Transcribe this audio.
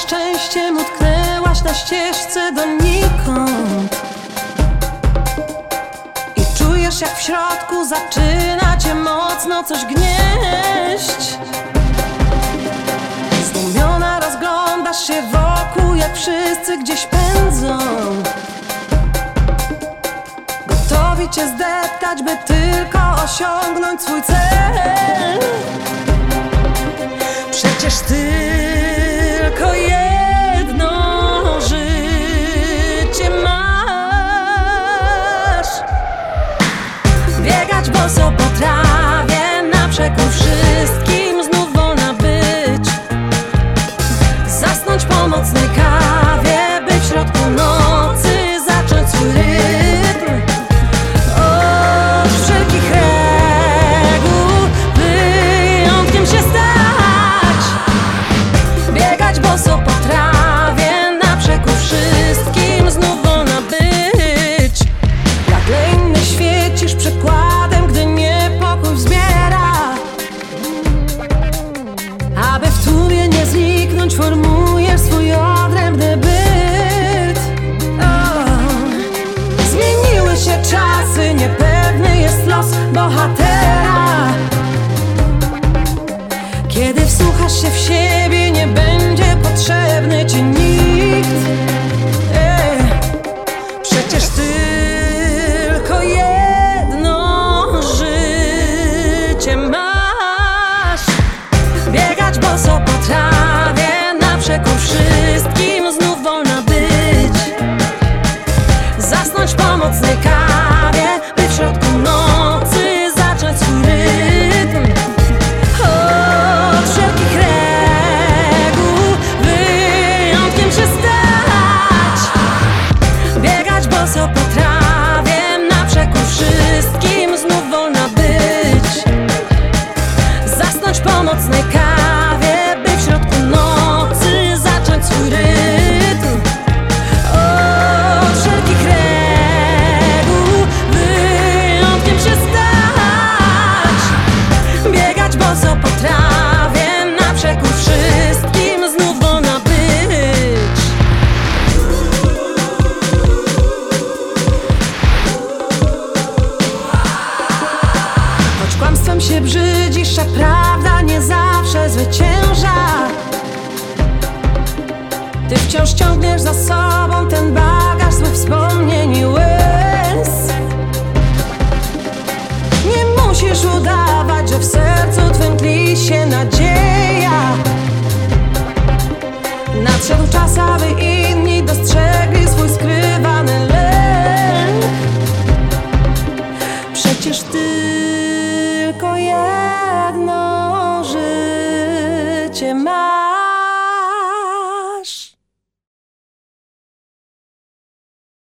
szczęściem utknęłaś na ścieżce donikąd i czujesz, jak w środku zaczyna cię mocno coś gnieść. Zdumiona rozglądasz się wokół, jak wszyscy gdzieś pędzą, gotowi cię zdeptać, by tylko osiągnąć swój cel. Przecież tylko jedno życie masz. Biegać boso po trawie, na przekór wszystkim, znów wolna być. Zasnąć po mocnej kawie, by w środku nocy zacząć swój rytm. Od wszelkich reguł wyjątkiem się stać. Biegać boso po trawie, na przekór wszystkim, znów wolna być. Jak dla innych świecisz przykładem, gdy niepokój wzbiera. Aby w tłumie nie zniknąć, formujesz swój odrębny byt. Zmieniły się czasy, niepewny jest los bohatera. Kiedy wsłuchasz się w siebie, nie będzie potrzebny ci nikt. Przecież tylko jedno życie masz. Biegać boso po trawie, na przekór wszystkim, znów wolna być. Zasnąć po mocnej kawie, by w środku nocy zacząć swój rytm. Od wszelkich reguł wyjątkiem się stać. Biegać boso po trawie, na przekór wszystkim, znów wolna być. Zasnąć po mocnej kawie, by w środku nocy zacząć swój rytm. Od wszelkich reguł wyjątkiem się stać. Biegać boso po trawie, na przekór wszystkim, znów wolna być. Choć kłamstwem się brzydzisz, a prawda nie zawsze zwycięża. Ty wciąż ciągniesz za sobą ten bagaż złych wspomnień i łez. Nie musisz udawać, że w sercu twym tli się nadzieja. Nadszedł czas, aby inni dostrzegli swój skrywany lęk. Przecież tylko jedno życie masz.